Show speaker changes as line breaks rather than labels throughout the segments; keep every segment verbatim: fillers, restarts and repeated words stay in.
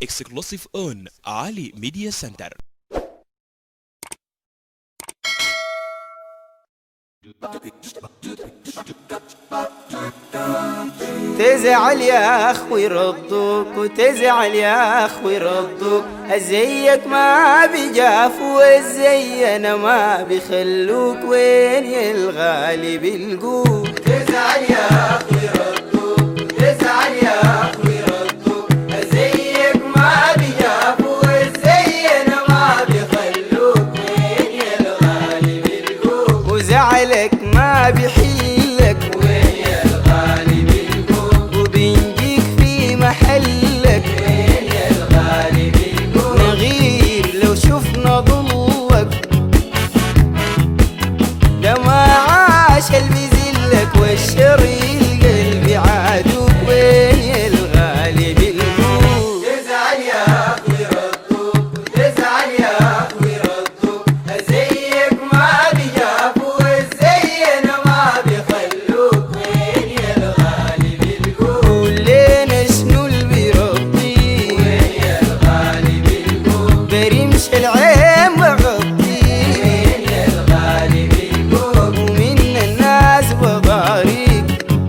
exclusive on علي ميديا سنتر.
تزعل يا اخوي ردوك وتزعل يا اخوي ردوك، ازيك ما بيجاف والزينا ما بيخلوك، وين يا الغالي بالقوك. تزعل يا اخوي ردوك تزعل يا اخوي ردوك، ازيك ما بيجاف والزينا ما بيخلوك، وين يا الغالي بالقوك. وزعلك ما بيحلك وين يا الغالي بالقوك، وبنجيك في محلك وين يا الغالي بالقوك. نغير لو شفنا ضلك، ده ما عاش اللي بيذلك والشري القلب عادوك، وين يا الغالي بالقوك. تزعل يا اخوي ردوك تزعل يا اخوي ردوك، ازيك ما بيجافوا والزينا ما بيخلوك، وين يا الغالي بالقوك. ولينا شنو اللي بيرضيك وين يا الغالي بالقوك، برمش العين بغطيك وين يا الغالي بالقوك. ومن الناس بضاريك،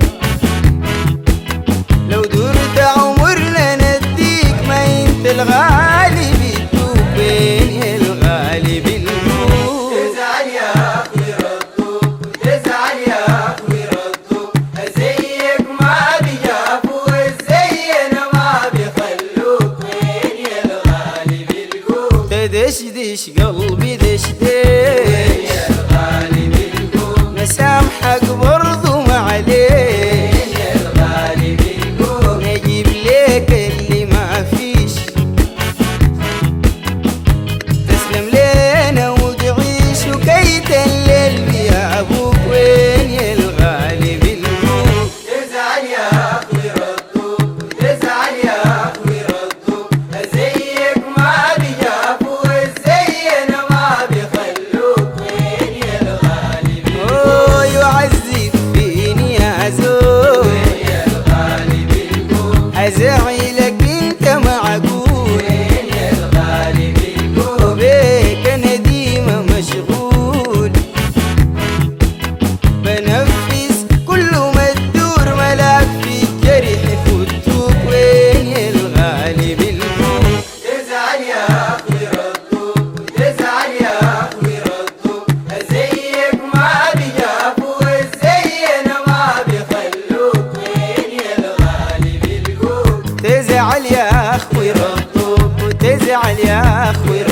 لو درت عمرنا نديك، ما انت الغالي بيدوك، وين يا الغالي بالقوك. تزعل يا اخوي ردوك تزعل يا اخوي ردوك، ازيك ما بيجافوا والزينا ما بيخلوك، وين يا الغالي بالقوك. تدشدش قلبي دشدش وين يا الغالي بالقوك، مسامحك برضو معليش وين يا الغالي بالقوك. نجيب ليك اللي ما فيش، تسلم لينا وتعيش وكيت الليل بيا ابوك، وين يا الغالي بالقوك. تزعل يا اخوي ردوك تزعل يا اخوي ردوك، ازيك ما بيجافوا والزينا ما بيخلوك، وين يا الغالي بالقوك. يعذب فيني يا زول وين يا الغالي بالقوك، ازعلك انت معقول وين يا الغالي بالقوك. وبيك انا ديما مشغول، بنفس كل ما تدور ملاك في الجرح فتوك، وين يا الغالي بالقوك. تزعل يا اخوي ردوك تزعل يا اخوي ردوك، ازيك ما بيجافوا والزينا ما بيخلوك، وين يا الغالي بالقوك. تزعل يا اخوي ردوك وتزعل يا اخوي